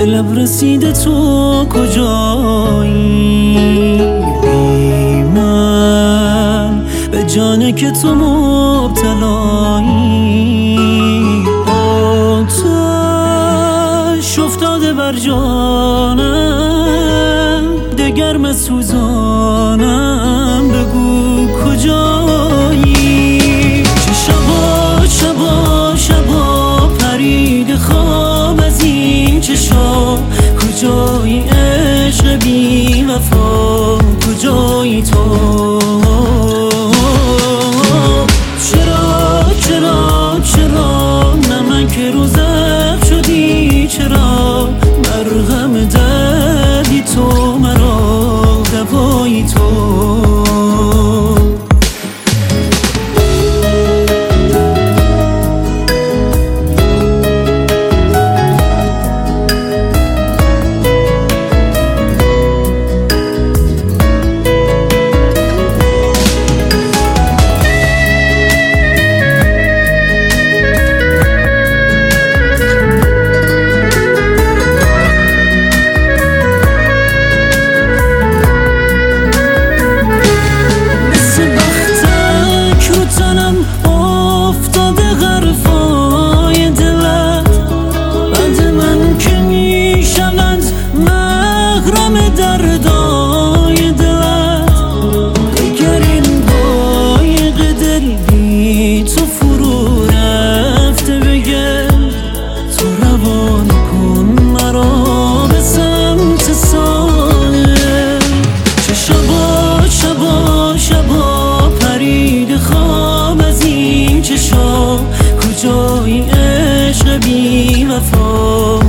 لب رسیده تو کجایی؟ بی من به جانه که تو مبتلایی، آتش افتاده بر جانم، دگر مسوزانم، بگو کجایی؟ چه شبا پرید خواب از این چشا، کجایی عشق بی وفا، کجایی تو؟ چرا نمک رو زخم شدی؟ چرا مرهم دردی تو، مرا دوایی تو؟ دردای دلت اگر این قایق دل بی تو فرو رفته بگه، تو روان کن مرا به سمت ساحل. چه شبا پرید خواب از این چشا، کجایی عشق بی وفا،